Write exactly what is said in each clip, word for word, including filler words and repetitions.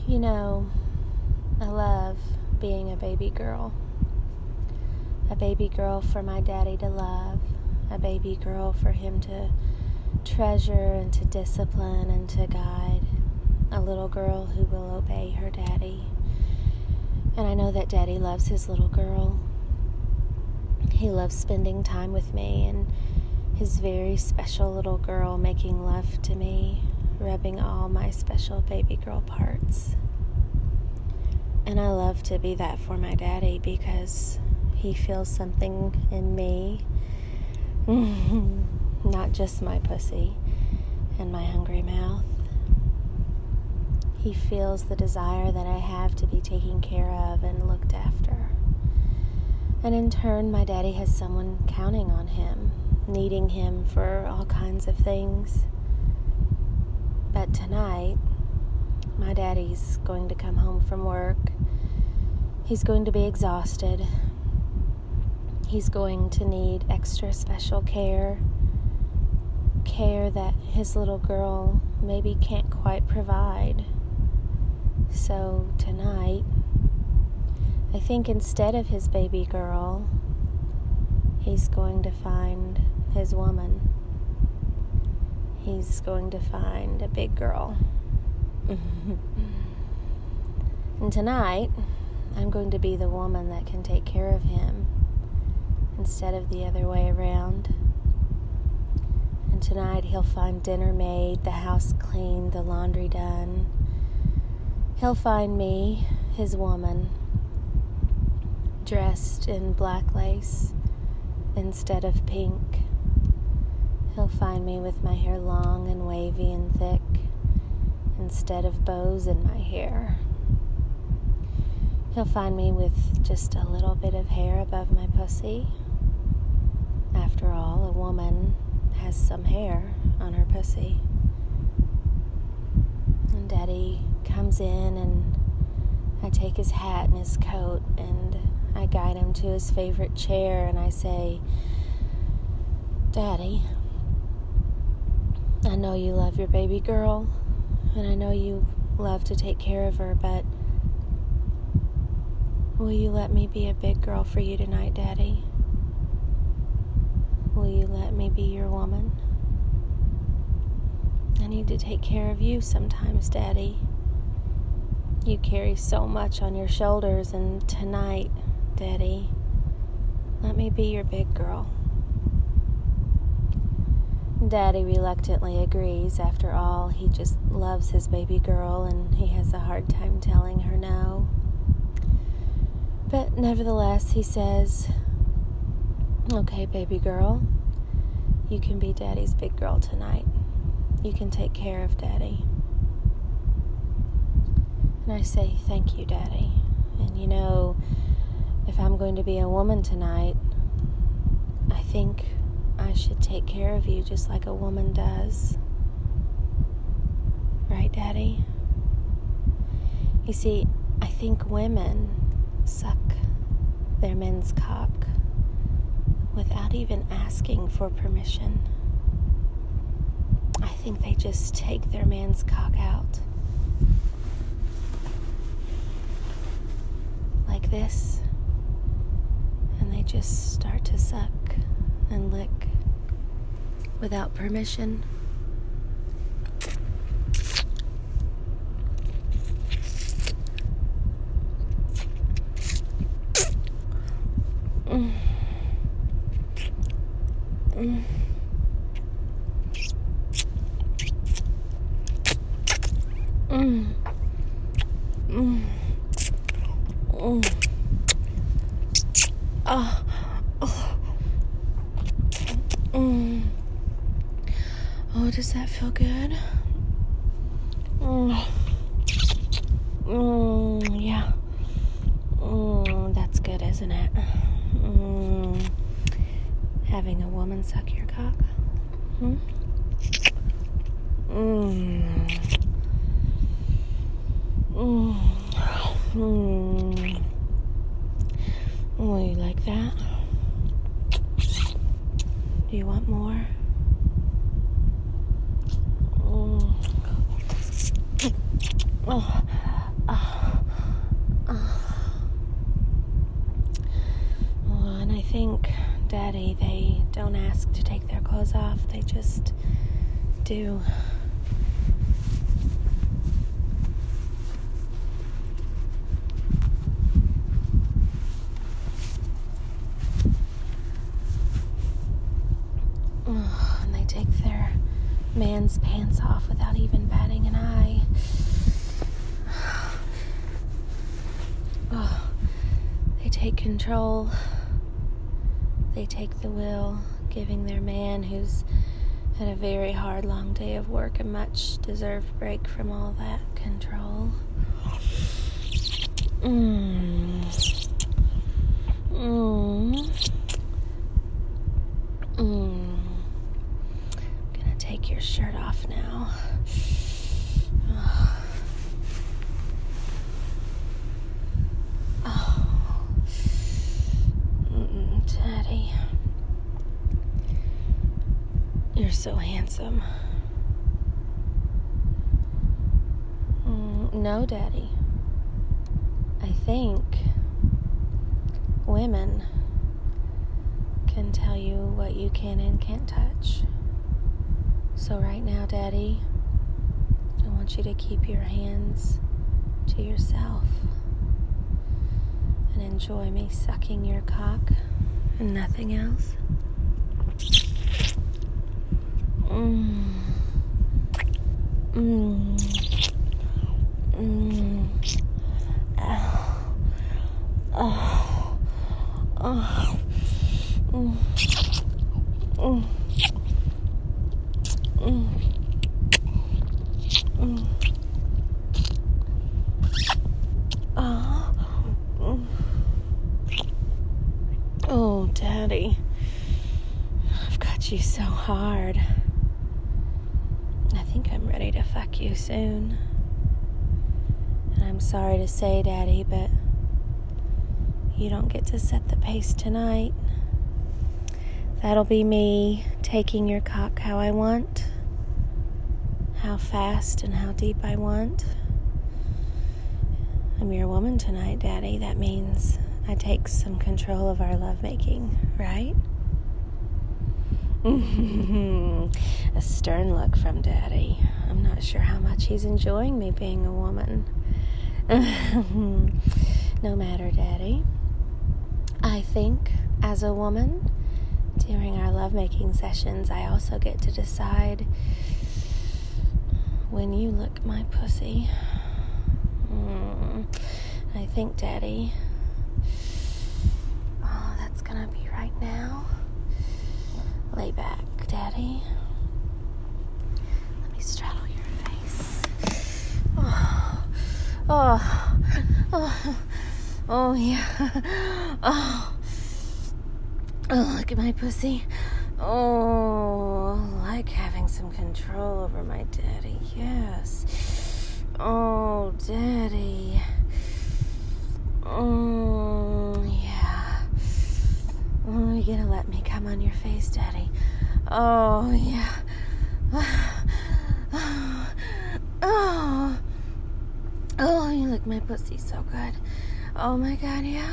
You know, I love being a baby girl. A baby girl for my daddy to love. A baby girl for him to treasure and to discipline and to guide. A little girl who will obey her daddy. And I know that daddy loves his little girl. He loves spending time with me and his very special little girl making love to me, rubbing all my special baby girl parts. And I love to be that for my daddy because he feels something in me, not just my pussy and my hungry mouth. He feels the desire that I have to be taken care of and looked after. And in turn, my daddy has someone counting on him, needing him for all kinds of things. But tonight, my daddy's going to come home from work. He's going to be exhausted. He's going to need extra special care. Care that his little girl maybe can't quite provide. So tonight, I think instead of his baby girl, he's going to find his woman. He's going to find a big girl. And tonight, I'm going to be the woman that can take care of him instead of the other way around. And tonight, he'll find dinner made, the house cleaned, the laundry done. He'll find me, his woman, dressed in black lace instead of pink. He'll find me with my hair long and wavy and thick instead of bows in my hair. He'll find me with just a little bit of hair above my pussy. After all, a woman has some hair on her pussy. And Daddy comes in and I take his hat and his coat and I guide him to his favorite chair and I say, Daddy, I know you love your baby girl and I know you love to take care of her, but will you let me be a big girl for you tonight, Daddy? Will you let me be your woman? I need to take care of you sometimes, Daddy. You carry so much on your shoulders, and tonight, Daddy, let me be your big girl. Daddy reluctantly agrees. After all, he just loves his baby girl, and he has a hard time telling her no. But nevertheless, he says, okay, baby girl, you can be Daddy's big girl tonight. You can take care of Daddy. And I say, thank you, Daddy. And you know, if I'm going to be a woman tonight, I think I should take care of you just like a woman does. Right, Daddy? You see, I think women suck their men's cock without even asking for permission. I think they just take their man's cock out like this, and they just start to suck and lick without permission. Mm. Mm. Mm. Mm. Mm. Oh. Oh. Mm. Oh, does that feel good? Mm. Mm. Yeah. Mm. That's good, isn't it? Mm. Having a woman suck your cock? Hmm? Mmm. Mmm. Mmm. Oh, you like that? Do you want more? Mm. Oh. don't ask to take their clothes off. They just do. Oh, and they take their man's pants off without even batting an eye. Oh, they take control. They take the wheel, giving their man, who's had a very hard, long day of work, a much-deserved break from all that control. Mmm. Mmm. Mmm. I'm gonna take your shirt off now. Oh. Oh. Mm-mm, Daddy. You're so handsome. Mm, no, Daddy. I think women can tell you what you can and can't touch. So right now, Daddy, I want you to keep your hands to yourself and enjoy me sucking your cock and nothing else. Mmm. Mmm. Mmm. Oh. Oh. Oh. Mm. Mm. Mm. Mm. Oh. Mm. Oh, Daddy. I've got you so hard. I think I'm ready to fuck you soon. And I'm sorry to say, Daddy, but you don't get to set the pace tonight. That'll be me taking your cock how I want, how fast and how deep I want. I'm your woman tonight, Daddy. That means I take some control of our lovemaking, right? A stern look from Daddy. I'm not sure how much he's enjoying me being a woman. No matter, Daddy. I think, as a woman, during our lovemaking sessions, I also get to decide when you lick my pussy. Mm, I think, Daddy, oh, that's gonna be right now. Lay back, Daddy. Let me straddle your face. Oh, oh, oh, oh yeah. Oh. Oh, look at my pussy. Oh, I like having some control over my daddy. Yes. Oh, Daddy. Oh, yeah. Oh, you're gonna let me come on your face, Daddy. Oh, yeah. Oh, oh, oh, you lick my pussy so good. Oh, my God, yeah.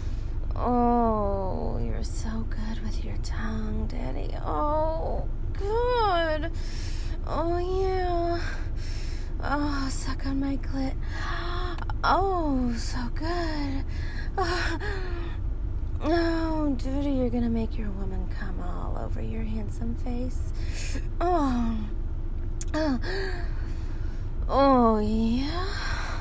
Oh, you're so good with your tongue, Daddy. Oh, good. Oh, yeah. Oh, suck on my clit. Oh, so good. Oh, oh, Daddy, you're gonna make your woman come all over your handsome face. Oh, oh, oh, yeah.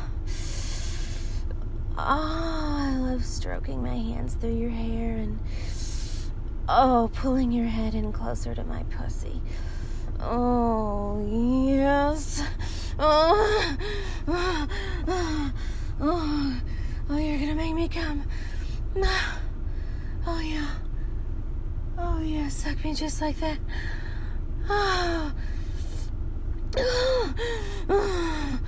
Oh, I love stroking my hands through your hair and, oh, pulling your head in closer to my pussy. Oh, yes. Oh, oh, oh, oh, oh, you're gonna make me come. Oh, yeah. Oh, yeah, suck me just like that. Oh, oh, oh.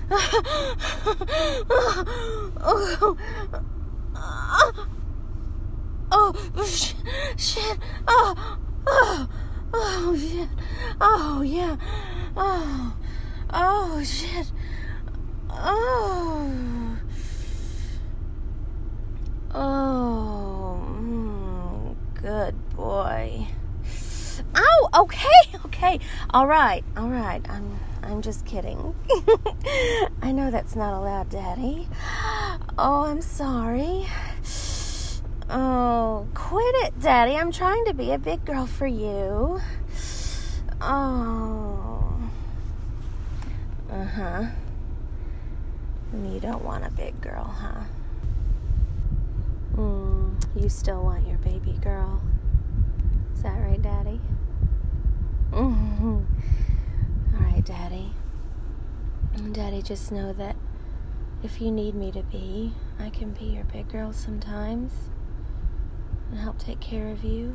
Oh, oh, oh, shit, shit, oh, oh, oh, shit, oh, yeah, oh, oh, shit, oh, oh, mm, good boy. Okay, okay. All right, all right. I'm I'm just kidding. I know that's not allowed, Daddy. Oh, I'm sorry. Oh, quit it, Daddy. I'm trying to be a big girl for you. Oh. Uh-huh. And you don't want a big girl, huh? Mm, you still want your baby girl. Is that right, Daddy? Mm-hmm. All right, Daddy. Daddy, just know that if you need me to be, I can be your big girl sometimes and help take care of you.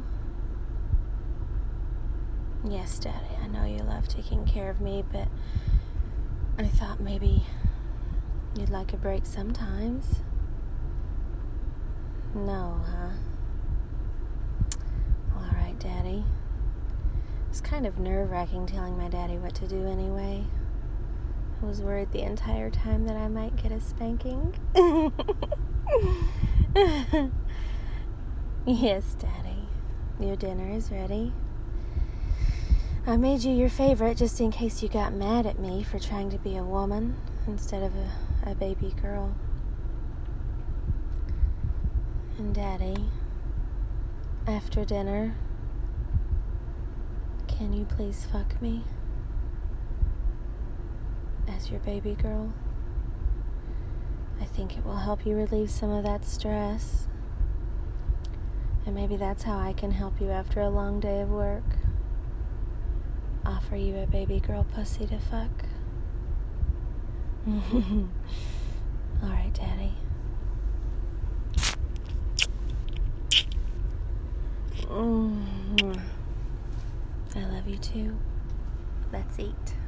Yes, Daddy, I know you love taking care of me, but I thought maybe you'd like a break sometimes. No, huh? All right, Daddy. It's kind of nerve-wracking telling my daddy what to do anyway. I was worried the entire time that I might get a spanking. Yes, Daddy. Your dinner is ready. I made you your favorite just in case you got mad at me for trying to be a woman instead of a, a baby girl. And Daddy, after dinner, can you please fuck me as your baby girl? I think it will help you relieve some of that stress. And maybe that's how I can help you after a long day of work. Offer you a baby girl pussy to fuck. All right, Daddy. Mm. I love you too. Let's eat.